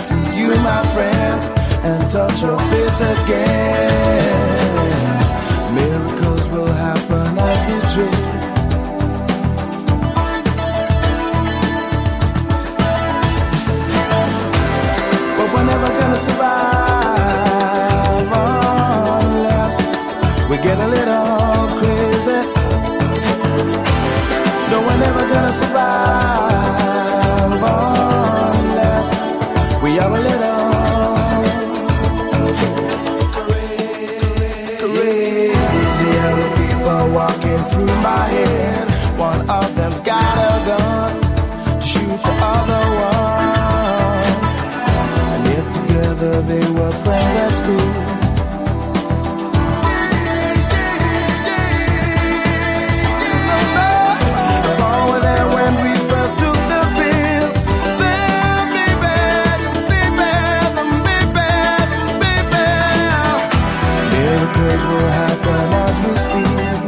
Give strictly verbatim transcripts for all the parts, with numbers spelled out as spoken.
see you, my friend, and touch your face again. Miracles will happen as we dream. But we're never gonna survive unless we get a little crazy. No, we're never gonna survive unless we are a little walking through my head. One of them's got a gun to shoot the other one. And yet together they were friends at school. If all were there when we first took the pill, then baby, baby, baby, baby, miracles will happen as we speak.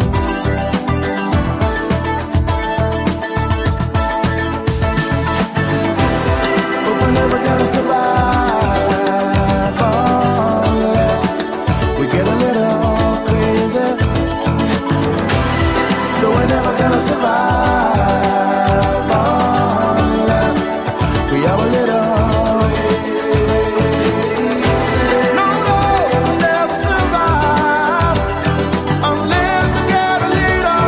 Survive unless we get a little crazy. No, we're never gonna survive unless we are a little crazy. No, no, we'll never survive unless we get a little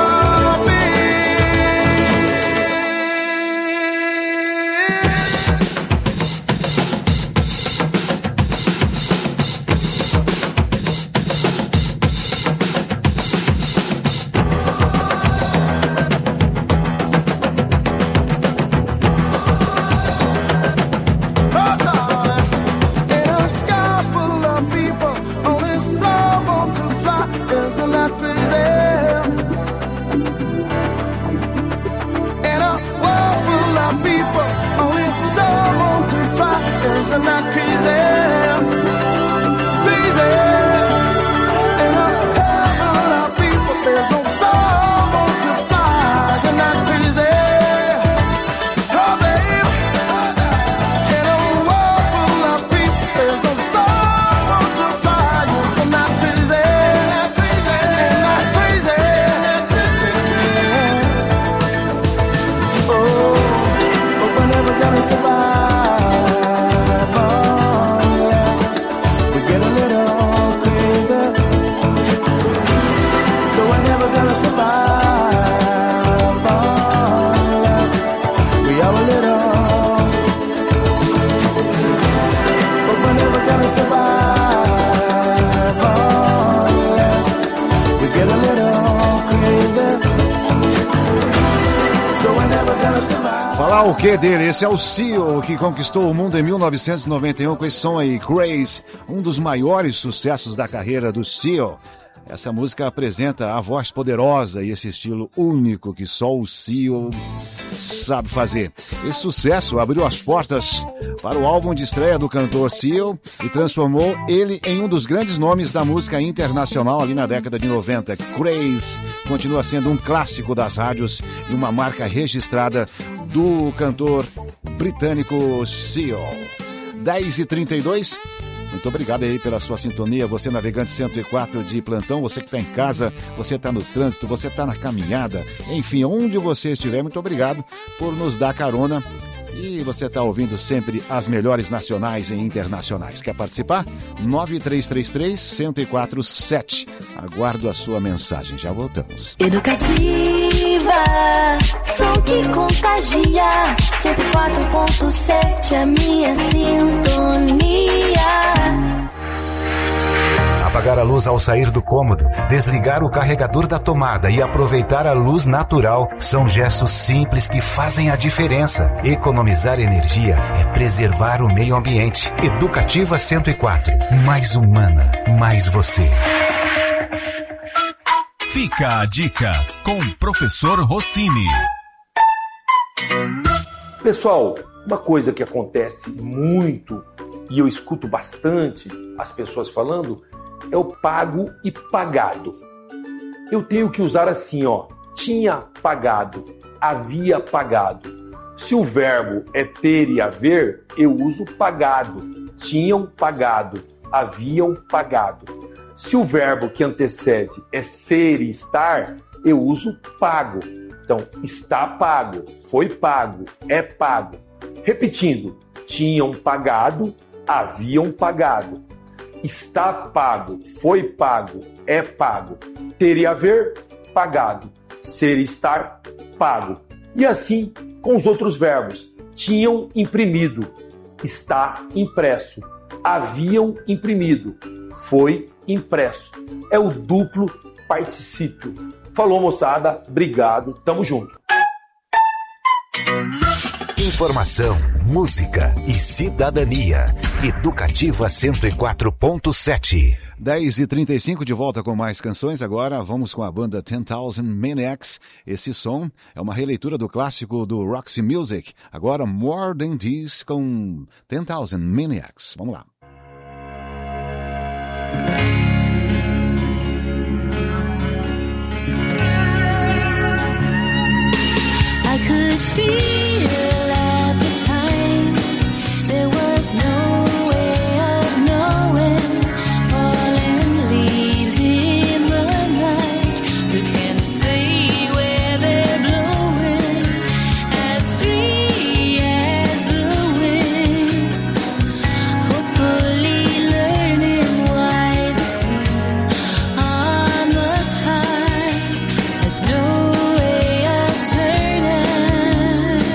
Falar o que dele? Esse é o Seal, que conquistou o mundo em mil novecentos e noventa e um com esse som aí, Crazy, um dos maiores sucessos da carreira do Seal. Essa música apresenta a voz poderosa e esse estilo único que só o Seal sabe fazer. Esse sucesso abriu as portas para o álbum de estreia do cantor Seal e transformou ele em um dos grandes nomes da música internacional ali na década de noventa. Crazy continua sendo um clássico das rádios e uma marca registrada do cantor britânico Seal. dez e trinta e dois. Muito obrigado aí pela sua sintonia, você navegante cento e quatro de plantão, você que está em casa, você está no trânsito, você está na caminhada, enfim, onde você estiver, muito obrigado por nos dar carona. E você está ouvindo sempre as melhores nacionais e internacionais. Quer participar? nove três três três, um zero quatro sete. Aguardo a sua mensagem. Já voltamos. Educativa, som que contagia. cento e quatro ponto sete, a minha sintonia. Apagar a luz ao sair do cômodo, desligar o carregador da tomada e aproveitar a luz natural são gestos simples que fazem a diferença. Economizar energia é preservar o meio ambiente. Educativa cento e quatro, mais humana, mais você. Fica a dica com o professor Rossini. Pessoal, uma coisa que acontece muito e eu escuto bastante as pessoas falando é o pago e pagado. Eu tenho que usar assim, ó, tinha pagado, havia pagado. Se o verbo é ter e haver, eu uso pagado. Tinham pagado, haviam pagado. Se o verbo que antecede é ser e estar, eu uso pago. Então, está pago, foi pago, é pago. Repetindo, tinham pagado, haviam pagado. Está pago, foi pago, é pago. Ter e haver, pagado. Ser e estar, pago. E assim com os outros verbos. Tinham imprimido, está impresso. Haviam imprimido, foi impresso. É o duplo particípio. Falou, moçada. Obrigado. Tamo junto. Informação, música e cidadania. Educativa cento e quatro ponto sete. dez e trinta e cinco, de volta com mais canções. Agora vamos com a banda ten thousand Maniacs. Esse som é uma releitura do clássico do Roxy Music. Agora More Than This com ten thousand Maniacs. Vamos lá. I could feel at the time there was no way of knowing. Falling leaves in the night, who can say where they're blowing? As free as the wind, hopefully learning why the sea on the tide has no way of turning.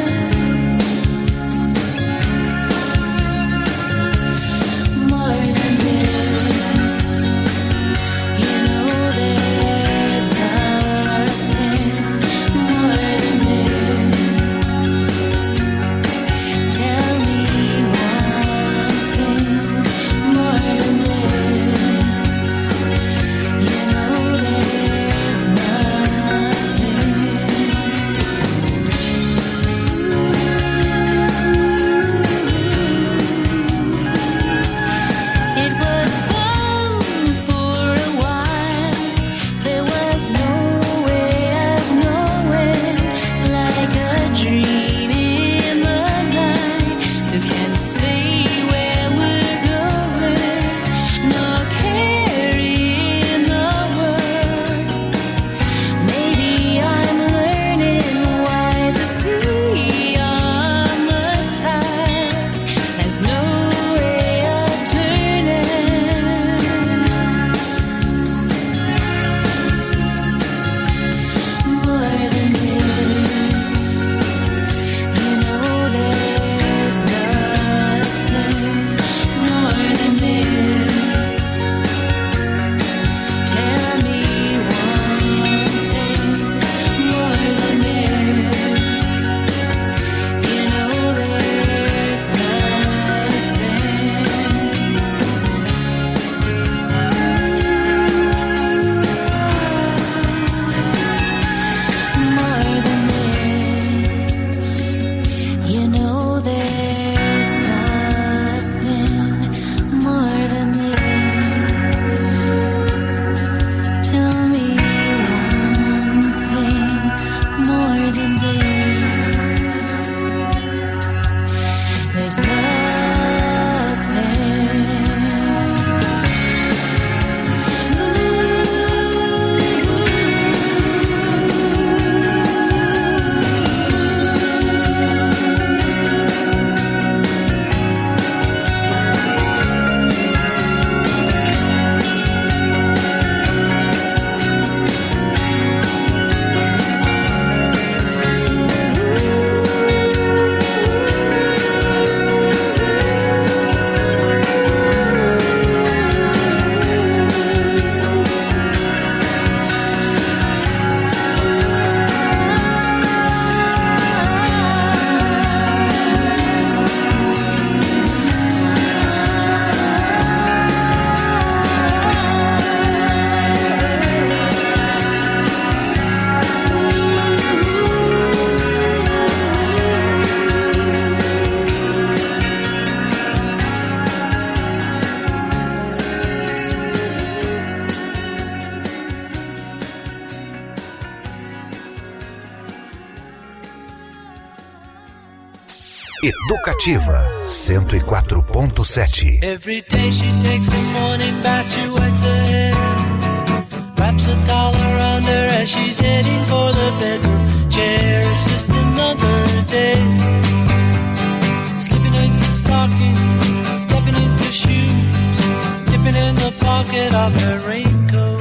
Educativa cento e quatro ponto sete. Every day she takes a morning bath, she wets her hair, wraps a towel around her as she's heading for the bedroom chair. It's just another day, slipping into stockings, stepping into shoes, dipping in the pocket of her raincoat.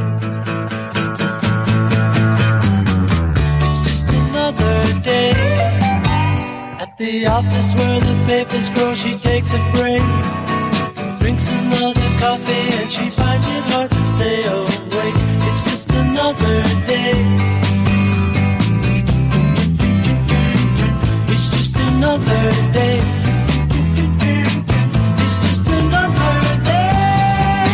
It's just another day. At the office where the papers grow, she takes a break, drinks another coffee, and she finds it hard to stay awake. It's just another day. It's just another day. It's just another day.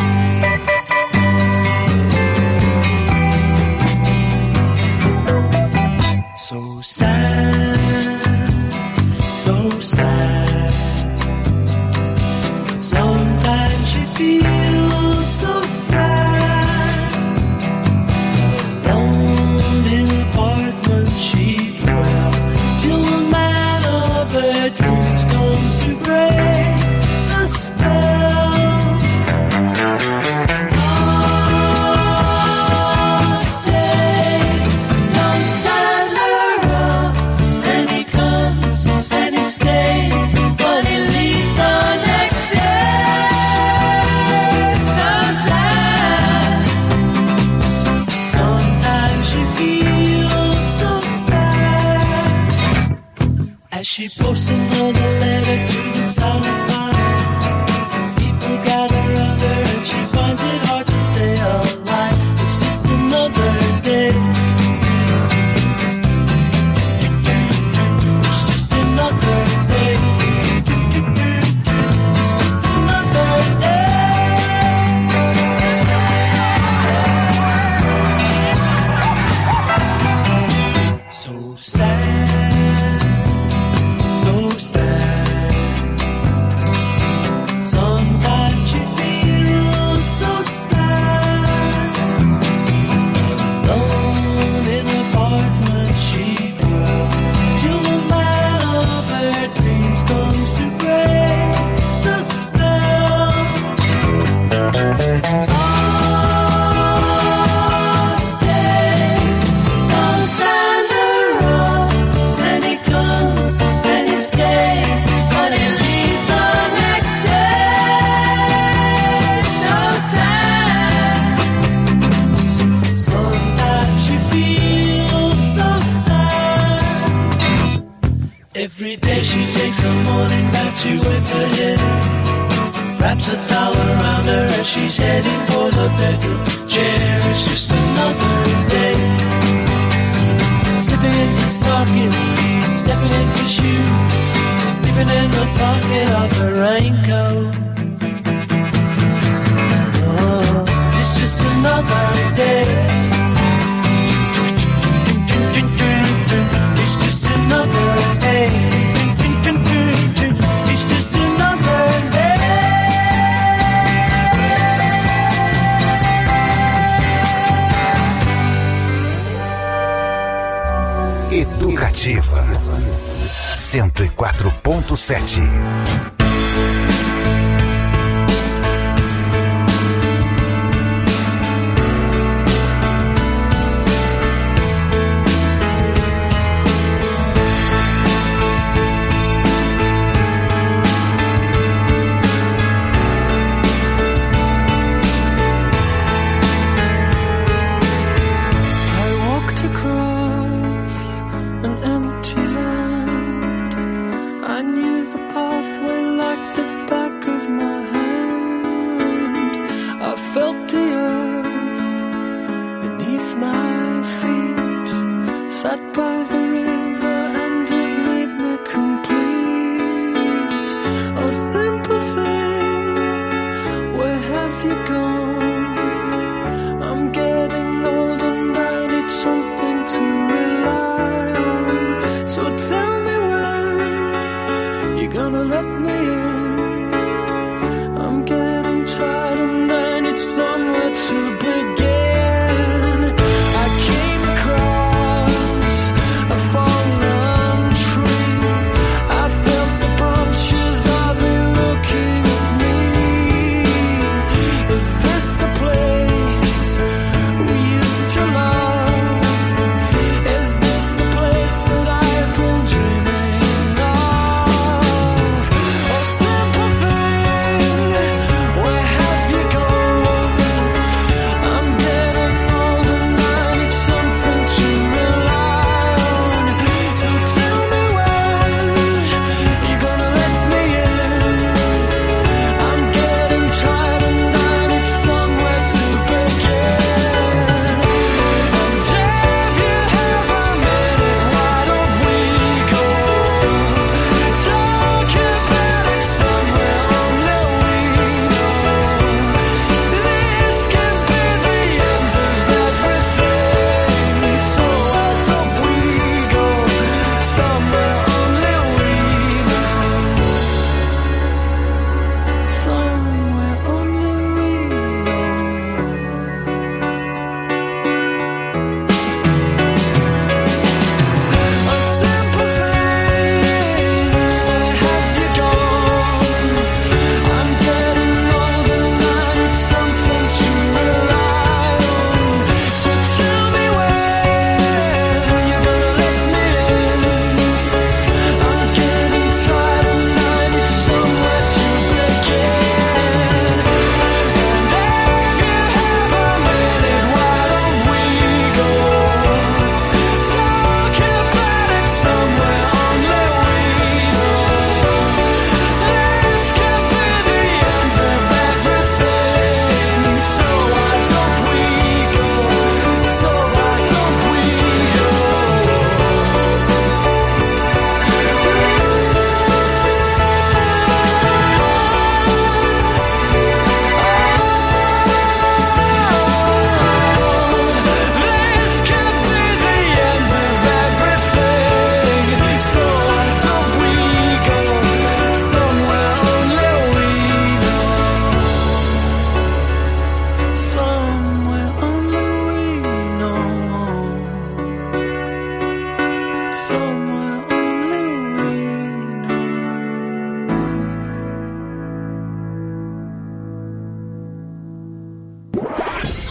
So sad, so sad. Sometimes she feels so sad. Alone in an apartment she dwells till the man of her dreams comes to break the spell. Oh, stay, don't stand around. And he comes and he stays, but he leaves the next day. So sad. Sometimes she feels so sad as she posts another letter to the Southland. People gather around her and she finds it hard to stay alive. It's just another day. It's just another day. It's just another day. So sad, so sad. Sometimes she feels so sad. Alone in an apartment she dwells till the man of her dreams comes to break the spell. Oh, stay, don't stand around. And he comes and he stays, but he leaves the next day. So sad. Sometimes she feels so sad. Every day she takes a morning bath, she wets her head, wraps a towel around her as she's heading for the bedroom chair. It's just another day, slipping into stockings, stepping into shoes, dipping in the pocket of her raincoat. Oh, it's just another day. It's just another day. It's just another day. Educativa cento e quatro ponto sete. I walked across an empty land. I knew the pathway like the back of my hand. I felt the earth beneath my feet, sat by the river and it made me complete. Oh, simple thing, where have you gone? I'm getting old and I need something to rely on. So tell me when you're gonna let me in. I'm getting tired and I need somewhere to begin. I came across a fallen tree. I felt the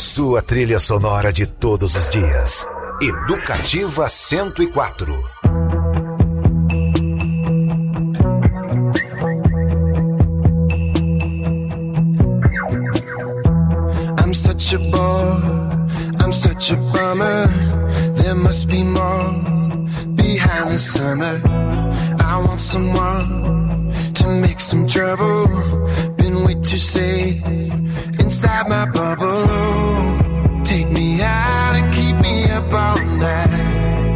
Sua trilha sonora de todos os dias. Educativa cento e quatro. I'm such a bore, I'm such a bummer. There must be more behind the summer. I want someone to make some trouble. Been way too safe inside my bubble. Take me out and keep me up all night.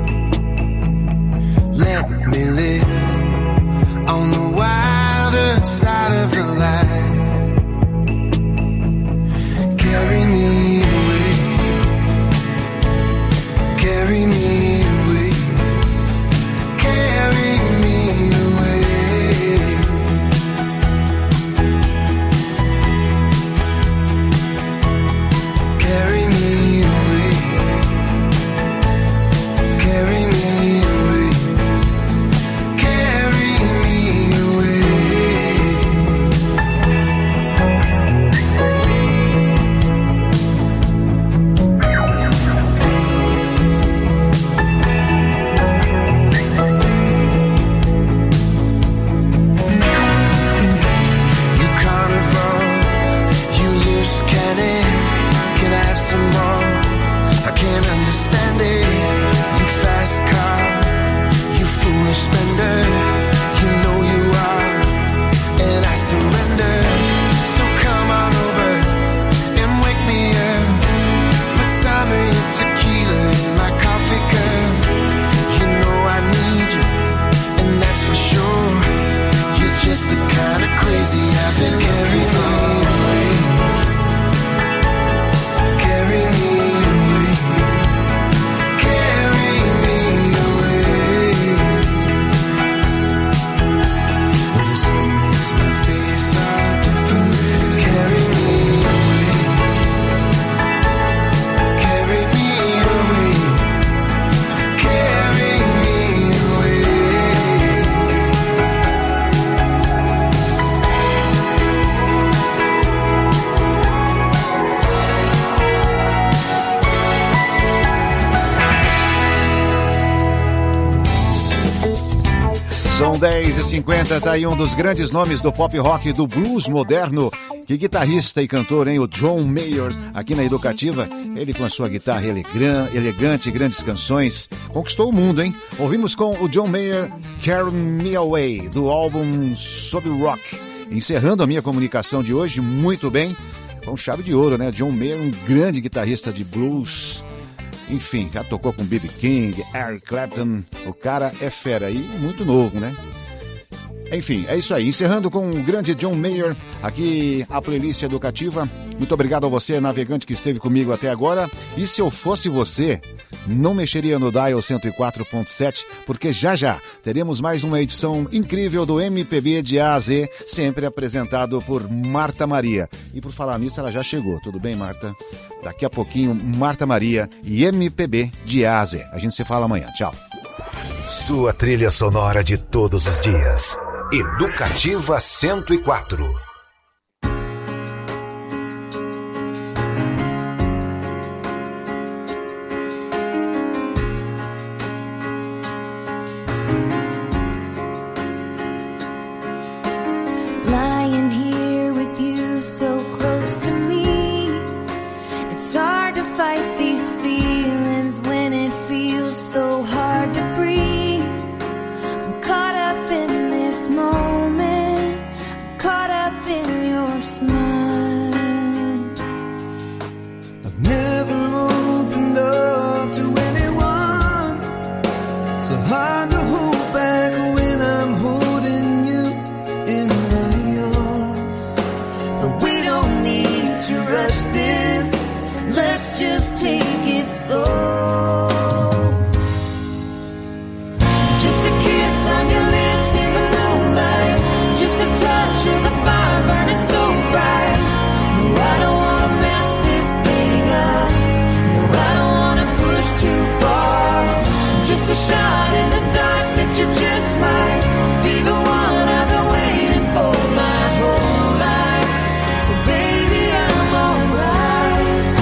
Let me live on the wilder side of the light. Carry me away, carry me away, carry me away. Carry me away, carry me away, carry me away. You carnival, you loose cannon. Can I have some more? I can't understand it. You fast car, you foolish spender. You know you are, and I surrender. So come on over and wake me up. Put some of your tequila in my coffee cup. You know I need you, and that's for sure. You're just the kind of crazy I've been carrying away. Carry me away, carry me away. Well, the sun makes my face all different. Carry me away, carry me away, carry me away. São dez e cinquenta, tá aí um dos grandes nomes do pop rock e do blues moderno. Que guitarrista e cantor, hein? O John Mayer, aqui na Educativa. Ele com a sua guitarra elegran- elegante, grandes canções, conquistou o mundo, hein? Ouvimos com o John Mayer, Carry Me Away, do álbum Sob Rock. Encerrando a minha comunicação de hoje, muito bem, com chave de ouro, né? John Mayer, um grande guitarrista de blues. Enfim, já tocou com B B King, Eric Clapton. O cara é fera e muito novo, né? Enfim, é isso aí. Encerrando com o grande John Mayer, aqui a playlist educativa. Muito obrigado a você, navegante, que esteve comigo até agora. E se eu fosse você, não mexeria no Dial cento e quatro ponto sete, porque já já teremos mais uma edição incrível do M P B de A a Z, sempre apresentado por Marta Maria. E por falar nisso, ela já chegou. Tudo bem, Marta? Daqui a pouquinho, Marta Maria e M P B de A a Z. A gente se fala amanhã. Tchau. Sua trilha sonora de todos os dias. Educativa cento e quatro. Lying here with you so close to me, it's hard to fight these feelings when it feels so hard to breathe. I'm caught up in this moment, caught up in your smile. I've never opened up to anyone. So hard to hold back when I'm holding you in my arms. But we don't need to rush this. Let's just take it slow. Just a kiss on your lips in the moonlight. Just a touch of the fire burning so bright. No, I don't wanna mess this thing up. No, I don't wanna push too far. Just a shot in the dark that you just might be the one I've been waiting for my whole life. So baby, I'm alright.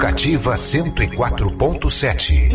Educativa cento e quatro ponto sete.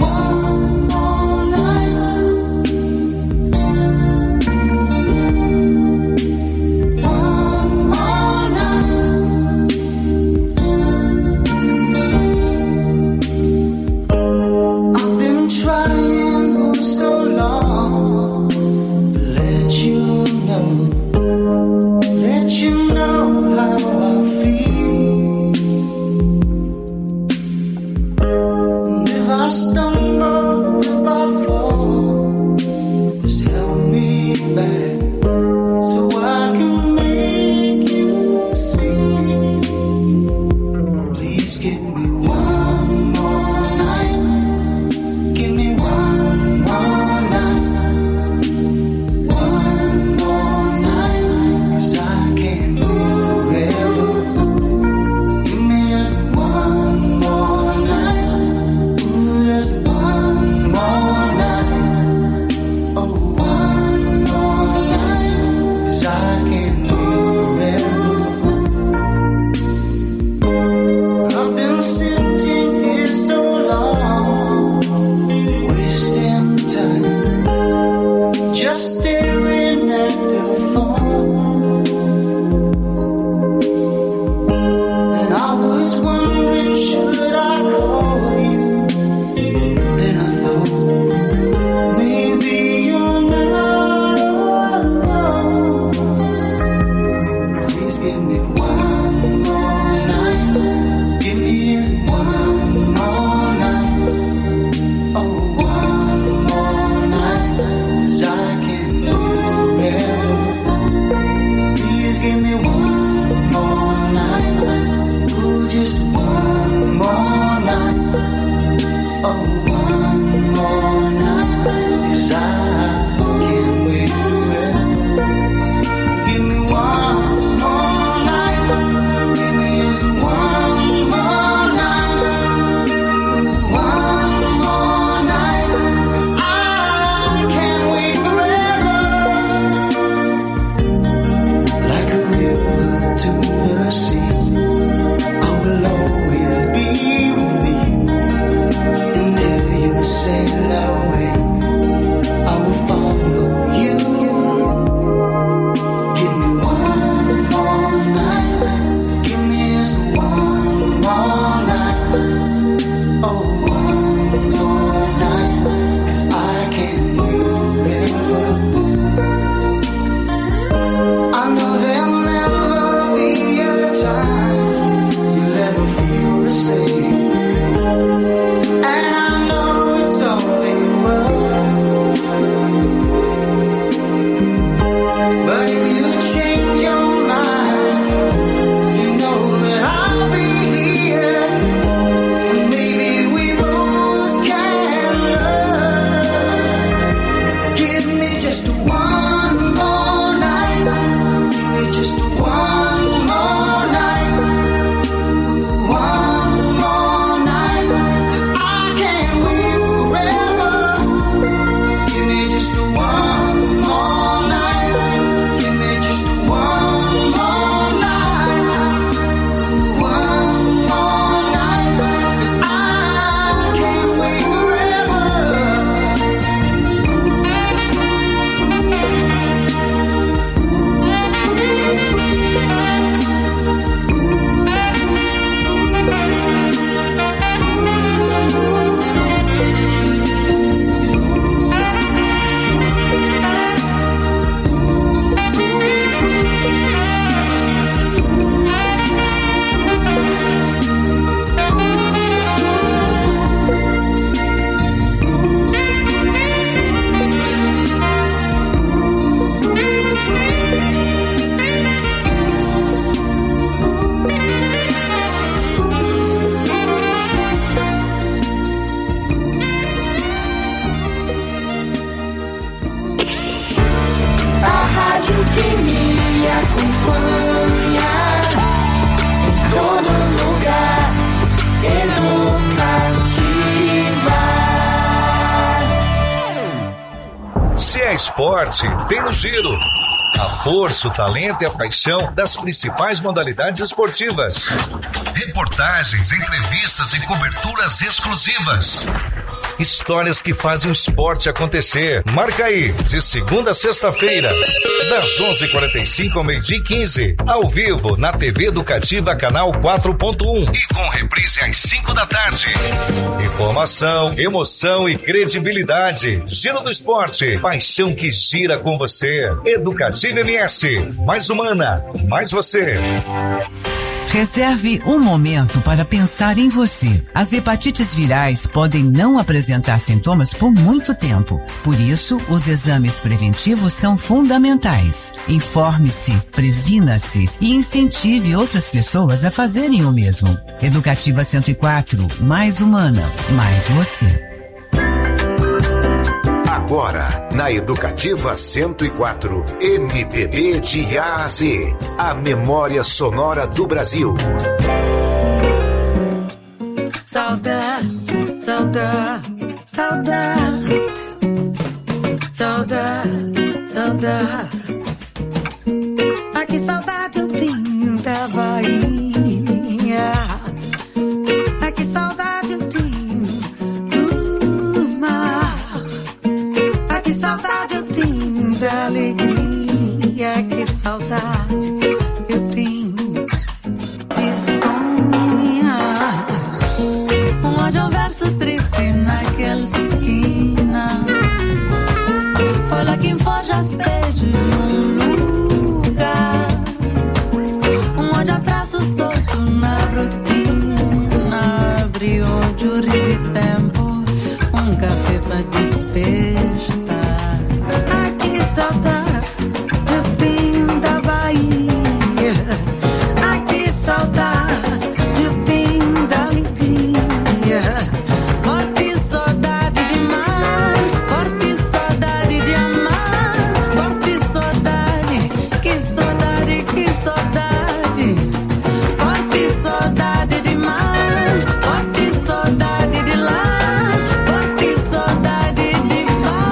Esporte tem no Giro. A força, o talento e a paixão das principais modalidades esportivas. Reportagens, entrevistas e coberturas exclusivas. Histórias que fazem o esporte acontecer. Marca aí, de segunda a sexta-feira, das onze e quarenta e cinco ao meio-dia e quinze, ao vivo na T V Educativa Canal quatro ponto um e com reprise às cinco da tarde. Informação, emoção e credibilidade. Giro do esporte, paixão que gira com você. Educativa M S, mais humana, mais você. Reserve um momento para pensar em você. As hepatites virais podem não apresentar sintomas por muito tempo. Por isso, os exames preventivos são fundamentais. Informe-se, previna-se e incentive outras pessoas a fazerem o mesmo. Educativa cento e quatro, mais humana, mais você. Agora, na Educativa cento e quatro, M P B de A a Z, a memória sonora do Brasil. Saudade, saudade, saudade, saudade, saudade. Ai, que saudade eu tenho da Bahia. Ai, que saudade eu tenho do mar. Que saudade eu tenho da alegria, que saudade eu tenho de sonhar. Onde um verso triste naquela esquina, foi lá quem foge às pede um lugar, onde atraso solto na rotina, abriu de um tempo, um café pra despejar. Saudade eu tenho da Bahia. Ai, que saudade eu tenho da alegria. Forte saudade de mar, forte saudade de amar, forte saudade, que saudade, que saudade. Forte saudade de mar, forte saudade de lá, forte saudade de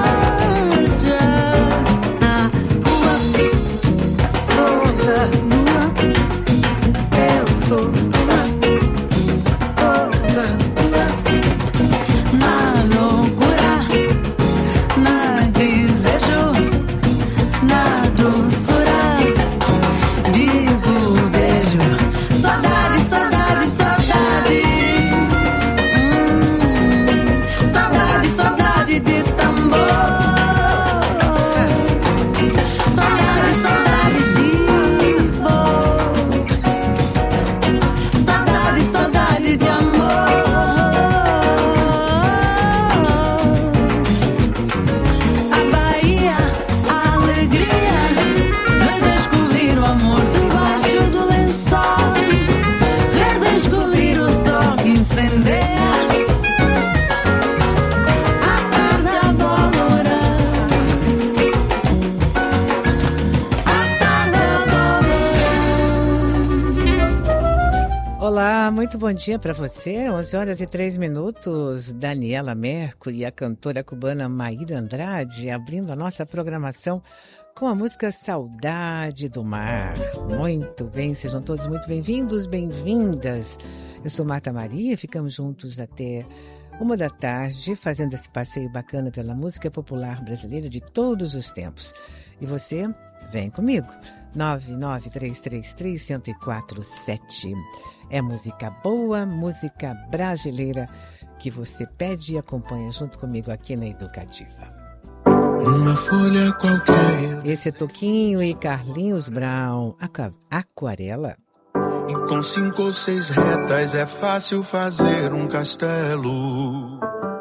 Muito bom dia para você, onze horas e três minutos. Daniela Mercury e a cantora cubana Maíra Andrade abrindo a nossa programação com a música Saudade do Mar. Muito bem, sejam todos muito bem-vindos, bem-vindas. Eu sou Marta Maria, ficamos juntos até uma da tarde, fazendo esse passeio bacana pela música popular brasileira de todos os tempos. E você, vem comigo. nove nove três três três, zero quatro sete. É música boa, música brasileira que você pede e acompanha junto comigo aqui na Educativa. Uma folha qualquer. Esse é Toquinho e Carlinhos Brown, Aquarela. E com cinco ou seis retas é fácil fazer um castelo.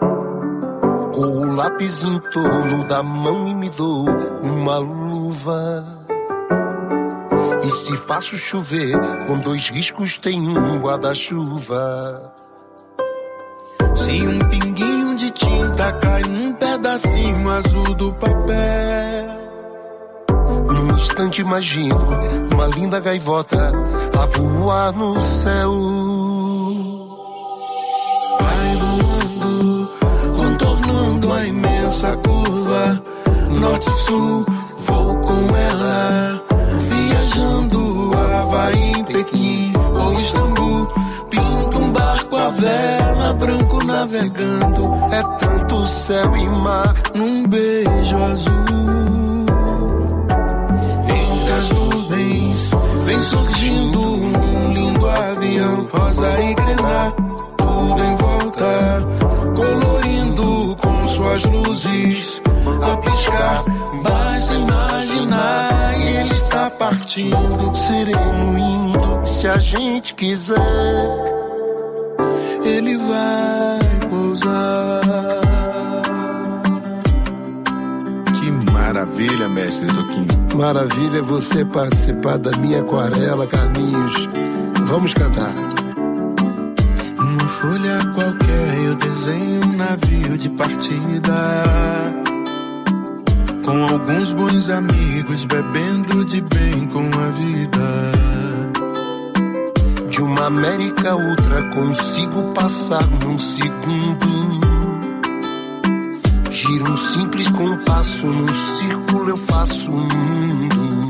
Com o lápis em torno da mão e me dou uma luva. E se faço chover, com dois riscos tem um guarda-chuva. Se um pinguinho de tinta cai num pedacinho azul do papel, num instante imagino uma linda gaivota a voar no céu. Vai voando, contornando a imensa curva, norte-sul, vou com com ela, viajando Havaí, em Pequim ou Istambul. Pinta um barco à vela, branco navegando. É tanto céu e mar num beijo azul. Entre as nuvens vem surgindo um lindo avião, rosa e grená, tudo em volta, colorindo com suas luzes a piscar. Basta imaginar, e ele está partindo, sereno indo. Se a gente quiser, ele vai pousar. Que maravilha, mestre Toquinho. Maravilha é você participar da minha aquarela, Carlinhos. Vamos cantar. Uma folha qualquer eu desenho um navio de partida, com alguns bons amigos, bebendo de bem com a vida. De uma América Ultra consigo passar num segundo. Gira um simples compasso, num círculo eu faço um mundo.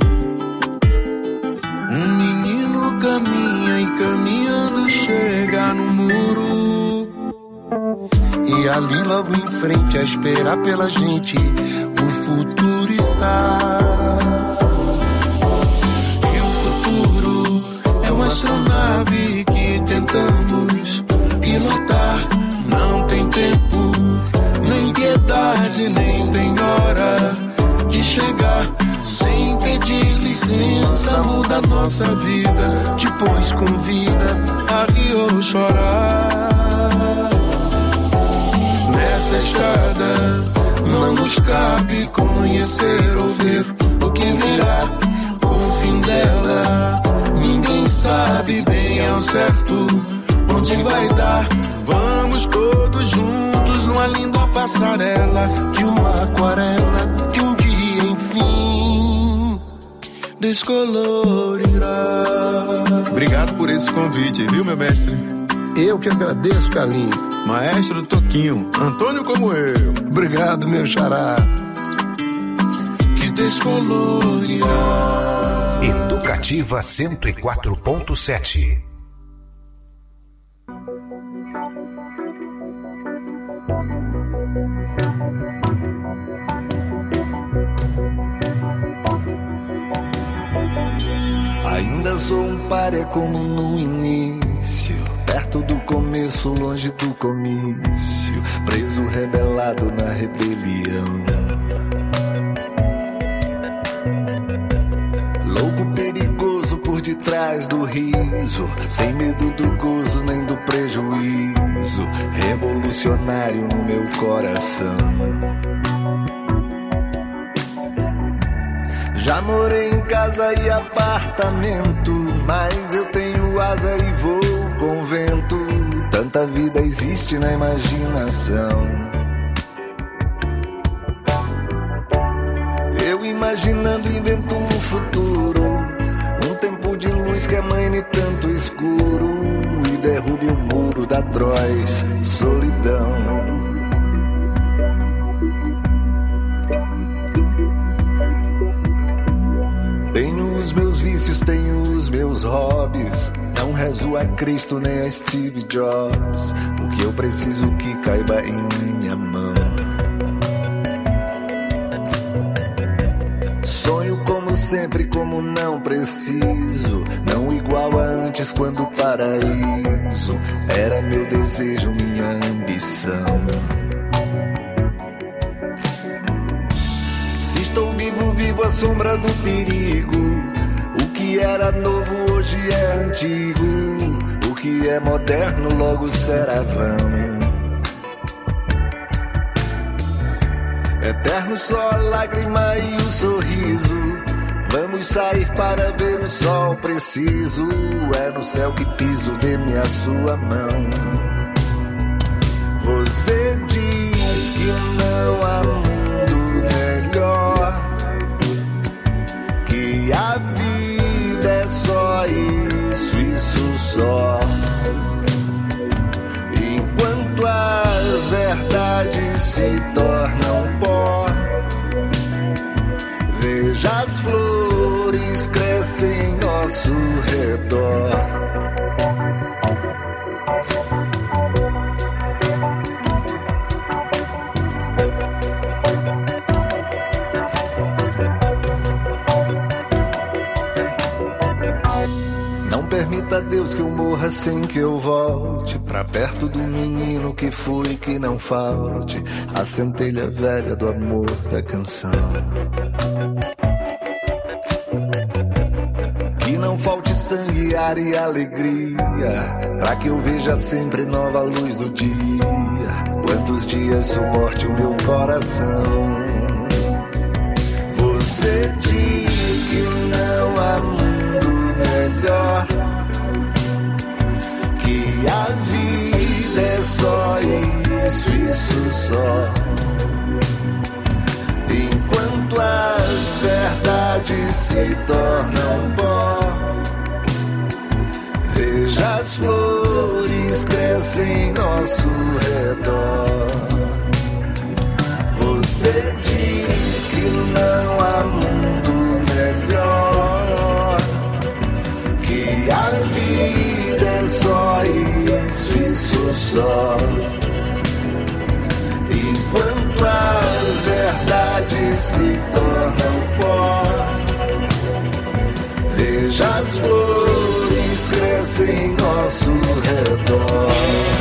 Um menino caminha e caminhando chega no muro. E ali logo em frente, a esperar pela gente, o futuro está. E o futuro é uma astronave que tentamos pilotar. Não tem tempo, nem piedade, nem tem hora de chegar. Sem pedir licença, muda nossa vida. Depois convida a rir ou chorar. Nessa estrada não nos cabe conhecer ou ver o que virá, o fim dela. Ninguém sabe bem ao certo onde vai dar. Vamos todos juntos numa linda passarela de uma aquarela que um dia, enfim, descolorirá. Obrigado por esse convite, viu, meu mestre? Eu que agradeço, Carlinhos. Maestro Toquinho, Antônio como eu. Obrigado, meu xará. Que descolorirá. Educativa cento e quatro ponto sete. Ainda sou um pária como no início, perto do começo, longe do comício, preso, rebelado na rebelião. Louco, perigoso por detrás do riso, sem medo do gozo nem do prejuízo, revolucionário no meu coração. Já morei em casa e apartamento, mas eu tenho asa e voo com vento. Tanta vida existe na imaginação. Eu imaginando invento o futuro, um tempo de luz que emane tanto escuro e derrube o muro da Trois, solidão. Tenho os meus vícios, tenho os meus hobbies. Não rezo a Cristo nem a Steve Jobs. O que eu preciso que caiba em minha mão. Sonho como sempre, como não preciso. Não igual a antes quando o paraíso era meu desejo, minha ambição. Se estou vivo, vivo à sombra do perigo. O que era novo hoje é antigo. O que é moderno logo será vão. Eterno só a lágrima e o sorriso. Vamos sair para ver o sol preciso. É no céu que piso, dê-me a sua mão. Você diz que não há mundo melhor, que a vida é só isso, isso só. Enquanto as verdades se tornam pó, veja as flores que eu morra sem que eu volte pra perto do menino que fui, que não falte a centelha velha do amor da canção. Que não falte sangue, ar e alegria, pra que eu veja sempre nova luz do dia. Quantos dias suporte o meu coração? Você diz que não há mundo melhor, que a vida é só isso, isso só. Enquanto as verdades se tornam pó, veja as flores crescem em nosso redor. Você diz que não há mundo melhor, que a vida é só isso, isso só. Enquanto as verdades se tornam pó, veja as flores crescem em nosso redor.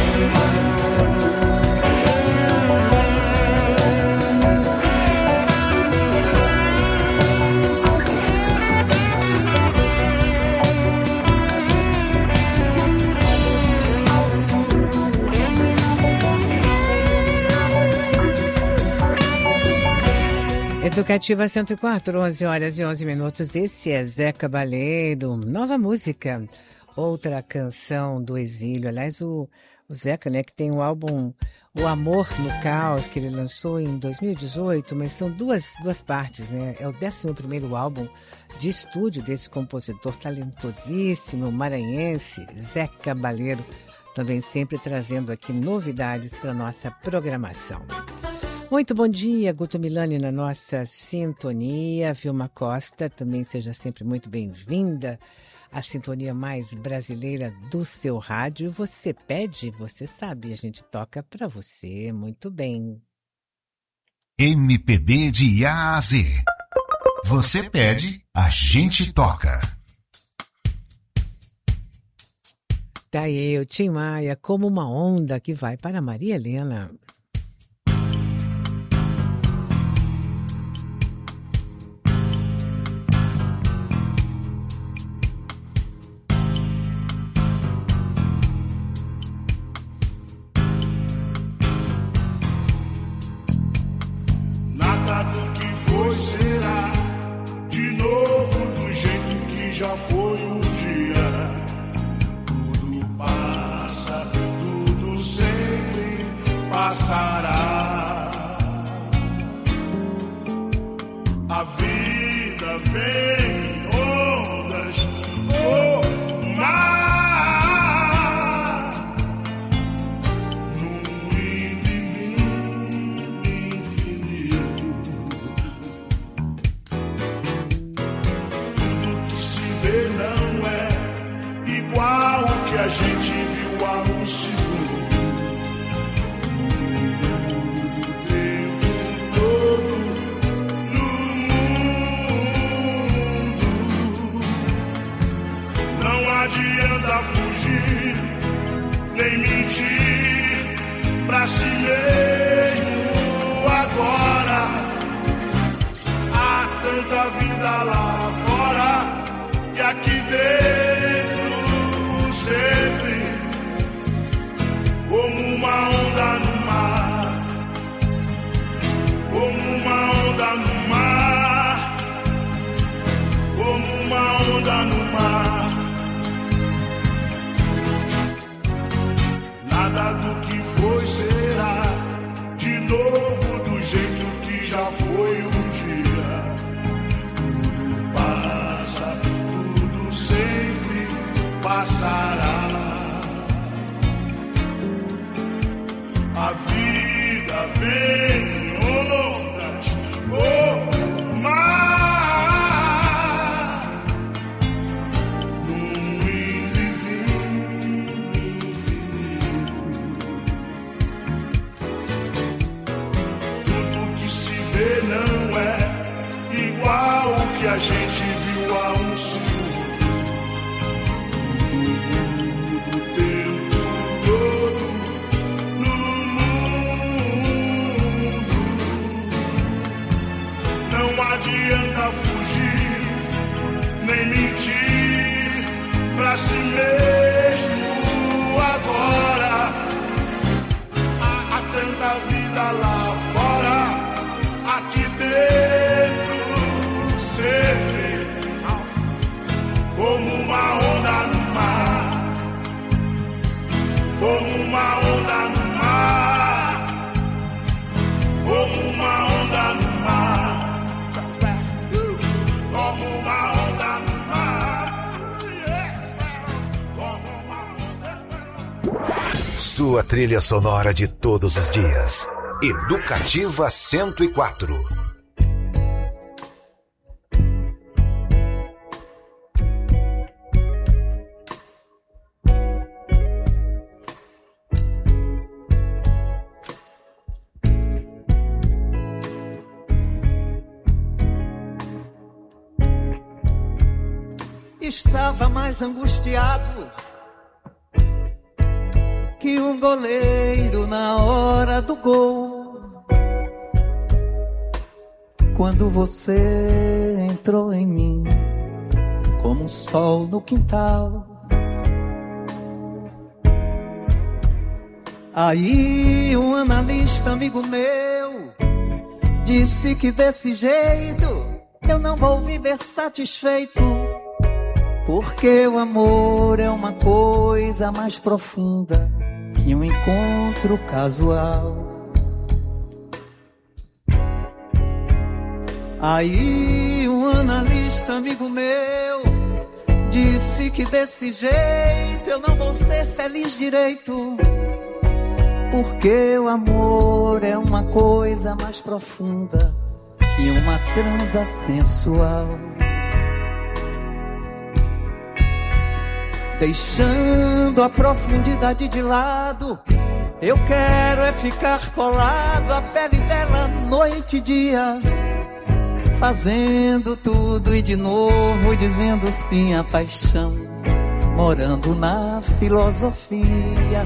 Educativa cento e quatro, onze horas e onze minutos. Esse é Zé Cabaleiro, nova música, outra canção do exílio. Aliás, o, o Zeca, né, que tem o álbum O Amor no Caos, que ele lançou em dois mil e dezoito, mas são duas, duas partes, né? É o décimo primeiro álbum de estúdio desse compositor talentosíssimo, maranhense, Zé Cabaleiro, também sempre trazendo aqui novidades para nossa programação. Muito bom dia, Guto Milani na nossa sintonia. Vilma Costa, também seja sempre muito bem-vinda à sintonia mais brasileira do seu rádio. Você pede, você sabe, a gente toca para você. Muito bem. M P B de A a Z. Você pede, a gente toca. Tá aí o Tim Maia, Como uma Onda, que vai para Maria Helena. Do que foi será, de novo do jeito que já foi um dia. Tudo passa, tudo sempre passará. A vida vem em ondas, oh mar. A gente viu há um segundo. O tempo todo no mundo. Não adianta fugir, nem mentir pra si mesmo agora. Há tanta vida lá fora e aqui dentro sempre, como uma onda no mar, como uma onda no mar, como uma onda no mar. Nada do que foi será, de novo do jeito que já foi um dia. Tudo passa, tudo sempre passará. A vida vem em ondas, oh mar. Num ir e vir infinito. Tudo que se vê não é igual o que a gente viu há um segundo. como uma onda no mar, como uma onda no mar, como uma onda no mar, como uma onda. Sua trilha sonora de todos os dias. Educativa cento e quatro. Estava mais angustiado que um goleiro na hora do gol, quando você entrou em mim como um sol no quintal. Aí um analista amigo meu disse que desse jeito eu não vou viver satisfeito, porque o amor é uma coisa mais profunda que um encontro casual. Aí um analista amigo meu disse que desse jeito eu não vou ser feliz direito, porque o amor é uma coisa mais profunda que uma transa sensual. Deixando a profundidade de lado, eu quero é ficar colado à pele dela noite e dia, fazendo tudo e de novo dizendo sim à paixão, morando na filosofia.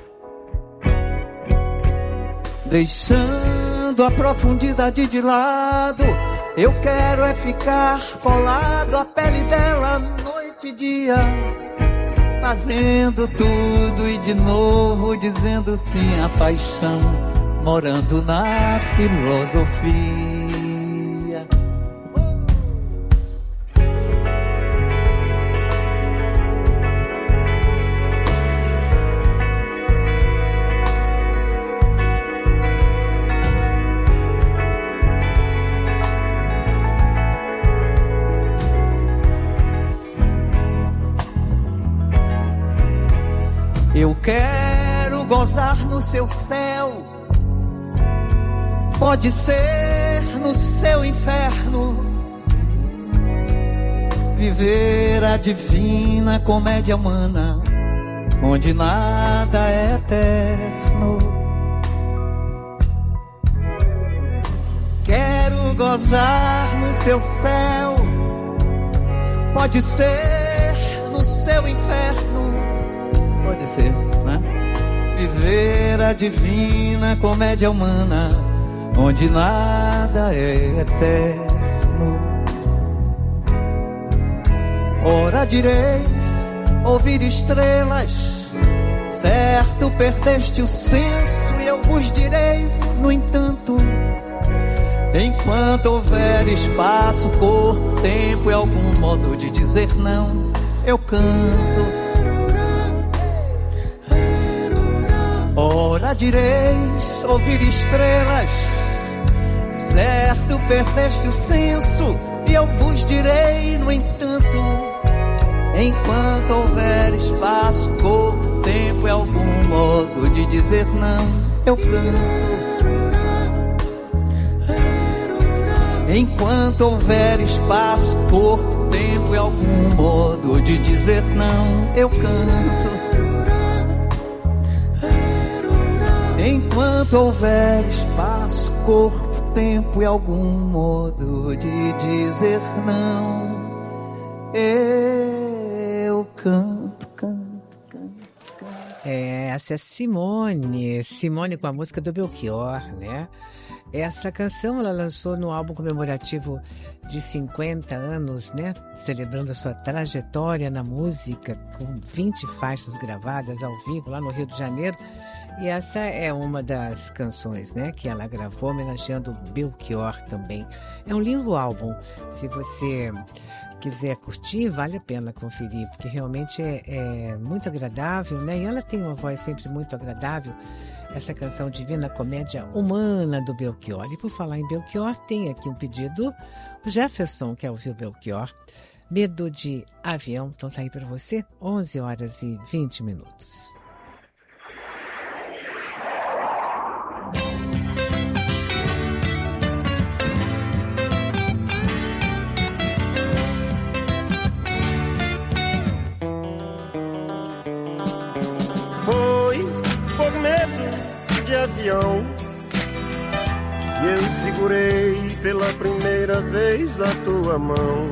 Deixando a profundidade de lado, eu quero é ficar colado à pele dela noite e dia, fazendo tudo e de novo dizendo sim à paixão, morando na filosofia. Eu quero gozar no seu céu, pode ser no seu inferno, viver a divina comédia humana, onde nada é eterno. Quero gozar no seu céu, pode ser no seu inferno, pode ser, né? Viver a divina comédia humana, onde nada é eterno. Ora direis, ouvir estrelas, certo perdeste o senso, e eu vos direi, no entanto, enquanto houver espaço, corpo, tempo e algum modo de dizer não, eu canto. Ora direis, ouvir estrelas, certo perdeste o senso, e eu vos direi, no entanto, enquanto houver espaço, corpo, tempo e algum modo de dizer não, eu canto. Enquanto houver espaço, corpo, tempo e algum modo de dizer não, eu canto. Enquanto houver espaço, corpo, tempo e algum modo de dizer não, eu canto, canto, canto, canto. É, essa é Simone, Simone com a música do Belchior, né? Essa canção ela lançou no álbum comemorativo de cinquenta anos, né? Celebrando a sua trajetória na música, com vinte faixas gravadas ao vivo lá no Rio de Janeiro. E essa é uma das canções, né, que ela gravou homenageando Belchior também. É um lindo álbum. Se você quiser curtir, vale a pena conferir, porque realmente é, é muito agradável, né? E ela tem uma voz sempre muito agradável, essa canção Divina Comédia Humana do Belchior. E por falar em Belchior, tem aqui um pedido, o Jefferson quer ouvir o Belchior, Medo de Avião. Então tá aí para você, onze horas e vinte minutos. De avião, e eu segurei pela primeira vez a tua mão.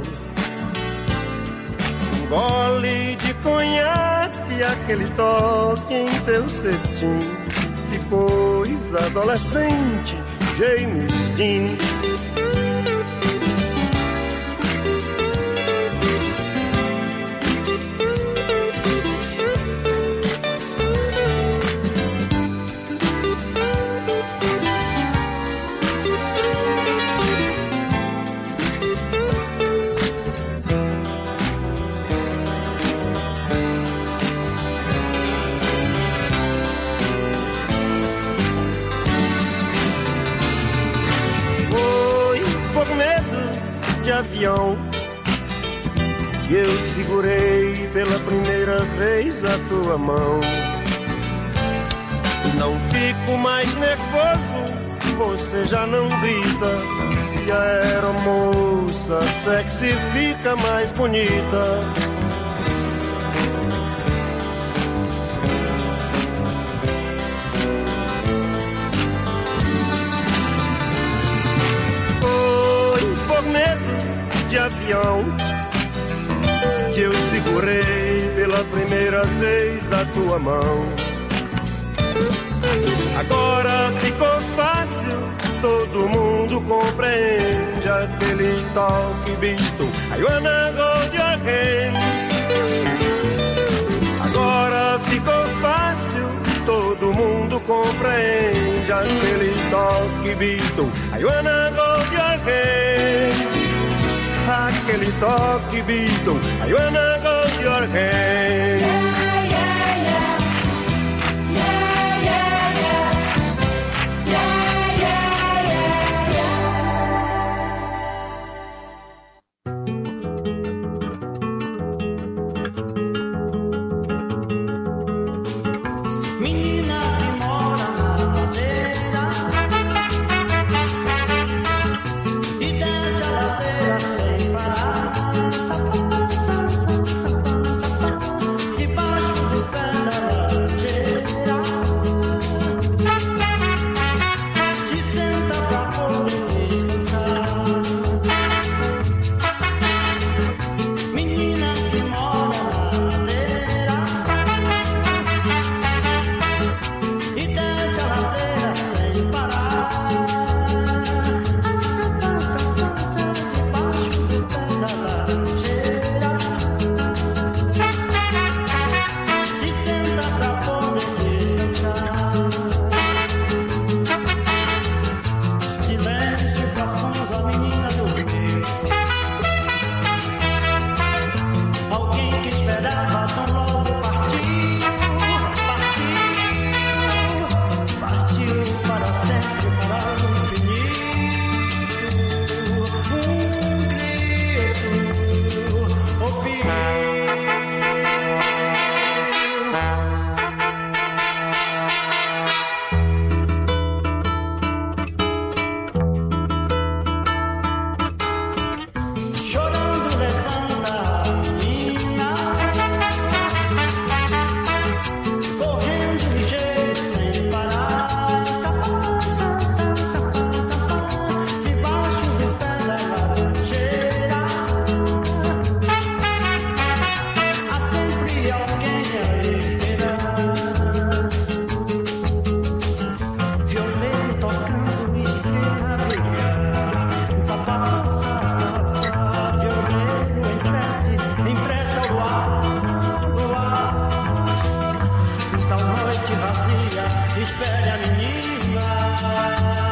Um gole de conhaque, aquele toque em teu cetim, que coisa adolescente, James Dean. Avião, e eu segurei pela primeira vez a tua mão. Não fico mais nervoso, você já não grita, e a aeromoça sexy fica mais bonita. De avião, que eu segurei pela primeira vez a tua mão. Agora ficou fácil, todo mundo compreende aquele toque visto. I wanna hold your hand. Agora ficou fácil, todo mundo compreende aquele toque visto. I wanna hold your hand. Aquele toque Beatle, I wanna hold your hand. Yeah, yeah, yeah. Yeah, yeah, yeah. Yeah, yeah, yeah, yeah. Menina que mora na ladeira e desce a ladeira sem parar. Debaixo do pé da laranjeira se senta pra poder descansar. Menina que mora na ladeira e desce a ladeira sem parar.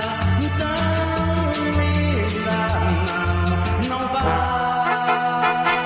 Então, menina, não vai.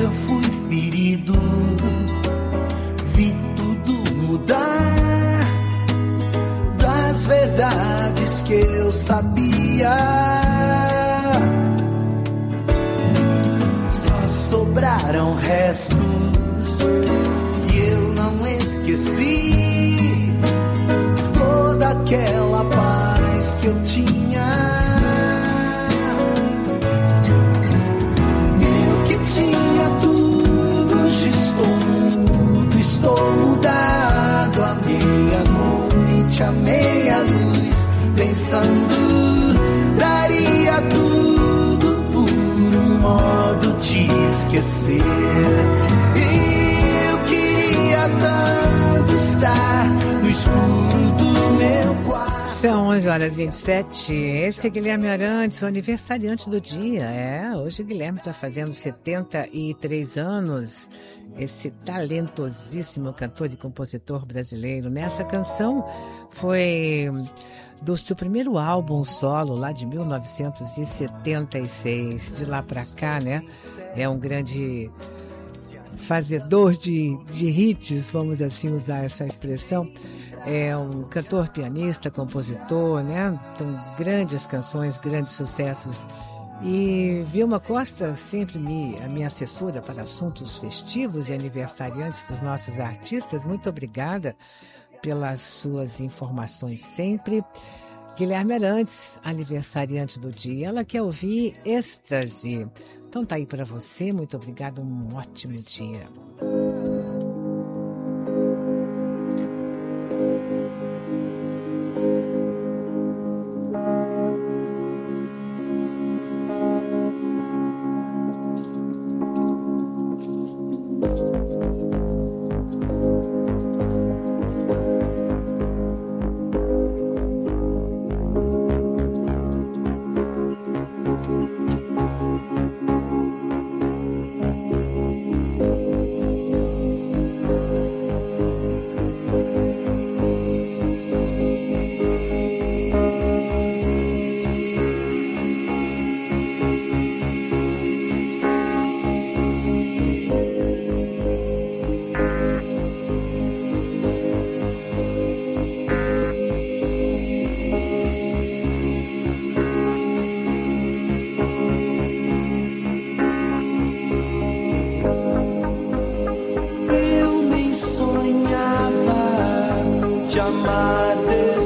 quando eu fui ferido, vi tudo mudar das verdades que eu sabia. Só sobraram restos e eu não esqueci toda aquela paz que eu tinha. Tinha tudo, hoje estou mudo, estou mudado. À meia-noite, à meia-luz, pensando, daria tudo por um modo de esquecer. E eu queria tanto estar no escuro do meu quarto. São onze horas e vinte e sete. Esse é Guilherme Arantes, o aniversariante do dia. É, hoje o Guilherme está fazendo setenta e três anos. Esse talentosíssimo cantor e compositor brasileiro. Nessa canção foi do seu primeiro álbum solo, lá de mil novecentos e setenta e seis. De lá para cá, né? É um grande fazedor de, de hits, vamos assim usar essa expressão. É um cantor, pianista, compositor, né? Então, grandes canções, grandes sucessos. E Vilma Costa, sempre me, a minha assessora para assuntos festivos e aniversariantes dos nossos artistas, muito obrigada pelas suas informações sempre. Guilherme Arantes, aniversariante do dia, ela quer ouvir Êxtase. Então tá aí para você, muito obrigada, um ótimo dia. Eu nem sonhava te amar desse